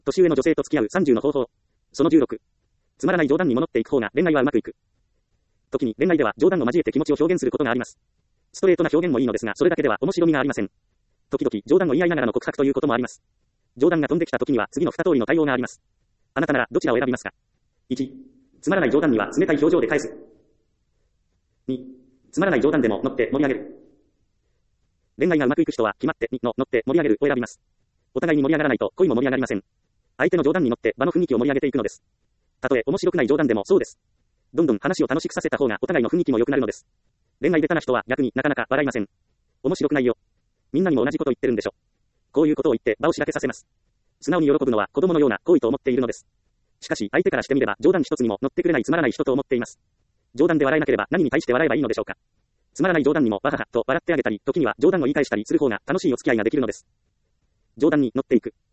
年上の女性と付き合う30の方法。その16。つまらない冗談にも乗っていく方が恋愛はうまくいく。時に恋愛では冗談を交えて気持ちを表現することがあります。ストレートな表現もいいのですが、それだけでは面白みがありません。時々冗談を言い合いながらの告白ということもあります。冗談が飛んできた時には次の2通りの対応があります。あなたならどちらを選びますか？ 1. つまらない冗談には冷たい表情で返す。2. つまらない冗談でも乗って盛り上げる。恋愛がうまくいく人は決まって2の乗って盛り上げるを選びます。お互いに盛り上がらないと恋も盛り上がりません。相手の冗談に乗って場の雰囲気を盛り上げていくのです。たとえ面白くない冗談でもそうです。どんどん話を楽しくさせた方がお互いの雰囲気も良くなるのです。恋愛下手な人は逆になかなか笑いません。面白くないよ。みんなにも同じこと言ってるんでしょ。こういうことを言って場をしらけさせます。素直に喜ぶのは子供のような行為と思っているのです。しかし相手からしてみれば冗談一つにも乗ってくれないつまらない人と思っています。冗談で笑えなければ何に対して笑えばいいのでしょうか。つまらない冗談にもバハハと笑ってあげたり、時には冗談を言い返したりする方が楽しいお付き合いができるのです。冗談に乗っていく。